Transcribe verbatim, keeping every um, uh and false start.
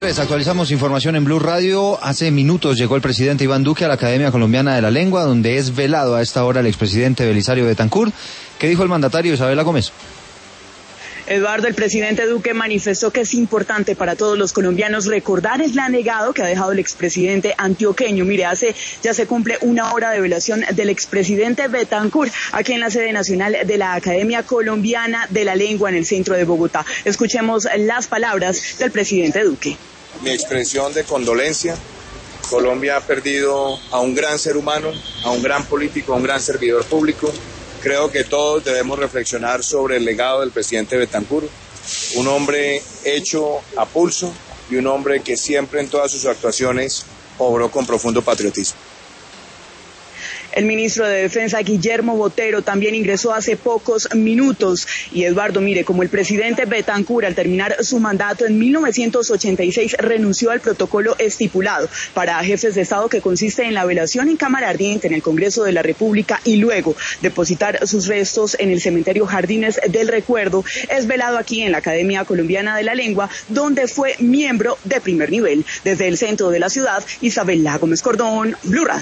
Pues actualizamos información en Blue Radio. Hace minutos llegó el presidente Iván Duque a la Academia Colombiana de la Lengua, donde es velado a esta hora el expresidente Belisario Betancur. ¿Qué dijo el mandatario? Isabela Gómez. Eduardo, el presidente Duque manifestó que es importante para todos los colombiaos recordar el gran legado que ha dejado el expresidente antioqueño. Mire, hace ya se cumple una hora de velación del expresidente Betancur aquí en la sede nacional de la Academia Colombiana de la Lengua en el centro de Bogotá. Escuchemos las palabras del presidente Duque. Mi expresión de condolencia. Colombia ha perdido a un gran ser humano, a un gran político, a un gran servidor público. Creo que todos debemos reflexionar sobre el legado del presidente Betancur, un hombre hecho a pulso y un hombre que siempre en todas sus actuaciones obró con profundo patriotismo. El ministro de Defensa, Guillermo Botero, también ingresó hace pocos minutos. Y Eduardo, mire, como el presidente Betancur al terminar su mandato en mil novecientos ochenta y seis renunció al protocolo estipulado para jefes de Estado, que consiste en la velación en cámara ardiente en el Congreso de la República y luego depositar sus restos en el cementerio Jardines del Recuerdo, es velado aquí en la Academia Colombiana de la Lengua, donde fue miembro de primer nivel. Desde el centro de la ciudad, Isabela Gómez Cordón, Blue Radio.